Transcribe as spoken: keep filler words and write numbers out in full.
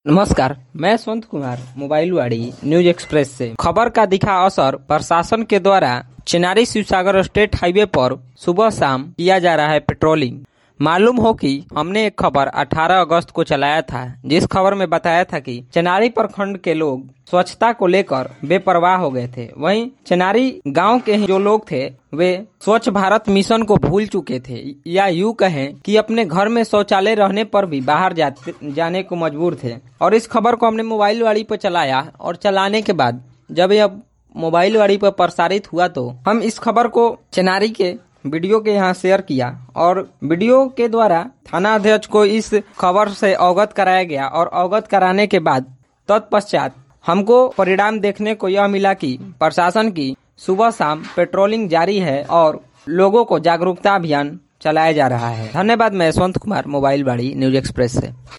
नमस्कार, मैं Yashwant Kumar mobile Vaani news express से खबर का दिखा असर। प्रशासन के द्वारा चिनारी शिवसागर स्टेट हाईवे पर सुबह शाम किया जा रहा है पेट्रोलिंग। मालूम हो कि हमने एक खबर अठारह अगस्त को चलाया था, जिस खबर में बताया था कि चिनारी प्रखंड के लोग स्वच्छता को लेकर बेपरवाह हो गए थे। वहीं चिनारी गांव के जो लोग थे वे स्वच्छ भारत मिशन को भूल चुके थे, या यूं कहें कि अपने घर में शौचालय रहने पर भी बाहर जाते जाने को मजबूर थे। और इस खबर को हमने मोबाइल वाड़ी पर चलाया और चलाने के बाद जब यह मोबाइल वाड़ी पर प्रसारित हुआ तो हम इस खबर को चिनारी के वीडियो के यहाँ शेयर किया और वीडियो के द्वारा थाना अध्यक्ष को इस खबर से अवगत कराया गया। और अवगत कराने के बाद तत्पश्चात हमको परिणाम देखने को यह मिला कि प्रशासन की सुबह शाम पेट्रोलिंग जारी है और लोगों को जागरूकता अभियान चलाया जा रहा है। धन्यवाद। मैं Yashwant Kumar mobile Vaani news express से।